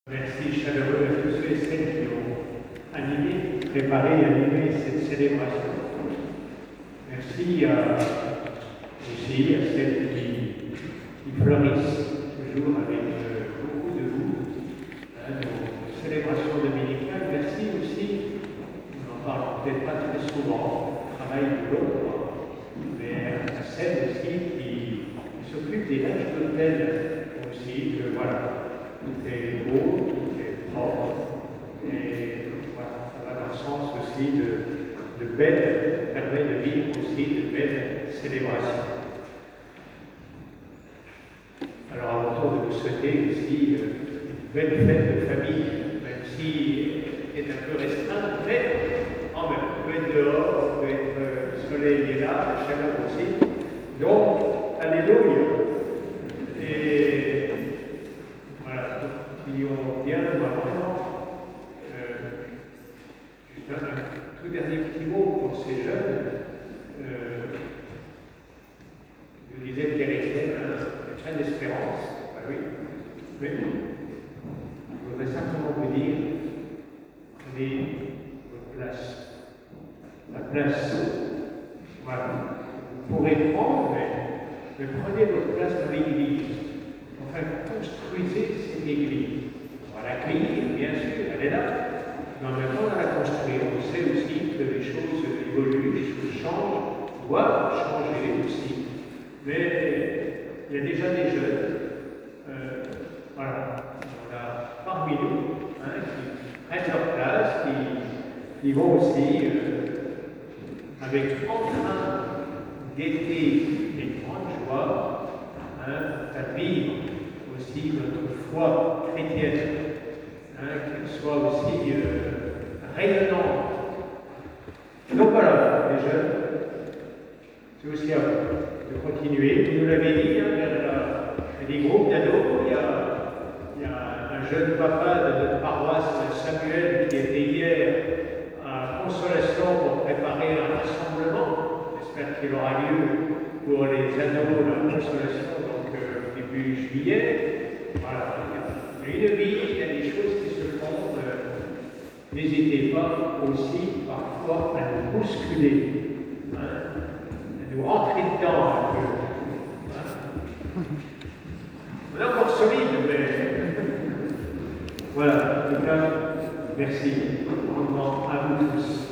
Merci chaleureux à tous ceux et celles qui ont préparé et animé cette célébration. Merci aussi à celles qui fleurissent toujours avec beaucoup de goût nos célébrations dominicales. Merci aussi, on n'en parle peut-être pas très souvent, du travail de l'autre, mais à celles aussi qui s'occupent des linges d'hôtel aussi, que voilà. Tout est beau, tout est propre, et voilà, ça va dans le sens aussi de belles, permet de vivre aussi de belles célébrations. Alors, à mon tour de vous souhaiter aussi une belle fête de famille, même si elle est un peu restreinte, mais en même temps, on peut être dehors, on peut être, le soleil est là, la chaleur aussi. Donc, alléluia. Et voilà, prions bien maintenant. Juste un tout dernier petit mot pour ces jeunes. Je disais le Chrétien, plein d'espérance. Ben oui, mais je voudrais simplement vous dire, prenez votre place. La place, voilà. Vous pourrez prendre, mais prenez votre place dans l'Église. Enfin, construisez cette Église. On va l'accueillir, bien sûr, elle est là, mais en même temps, on va la construire. On sait aussi que les choses évoluent, les choses changent, doivent changer aussi. Mais il y a déjà des jeunes, voilà, on a parmi nous, qui prennent leur place, qui vont aussi, avec entrain, gaieté et grande joie, à vivre aussi notre foi chrétienne, qu'elle soit aussi rayonnante. Donc voilà, les jeunes, c'est aussi à vous de continuer. Vous nous l'avez dit, il y a des groupes d'ados, il y a un jeune papa de notre paroisse, Samuel, qui était hier à Consolation pour préparer un rassemblement. J'espère qu'il aura lieu pour les ados, la Consolation, donc début juillet. Voilà, il y a une vie, il y a des choses qui se font. N'hésitez pas aussi parfois à nous bousculer, à nous rentrer dedans un peu. On est encore solide, mais voilà, en tout cas, merci grandement à vous tous.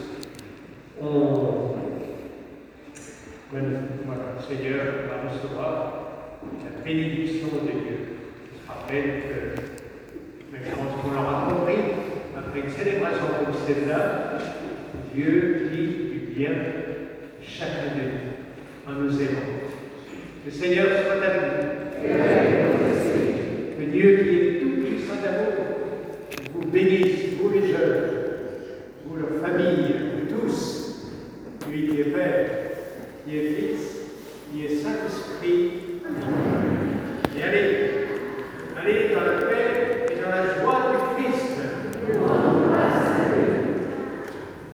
Voilà, le Seigneur va recevoir la bénédiction de Dieu. Je rappelle que, mais je pense qu'on l'aura compris, après une célébration comme celle-là, Dieu dit du bien chacun de nous, en nous aimant. Le Seigneur soit avec nous. Que Dieu qui est tout puissant d'amour vous bénisse.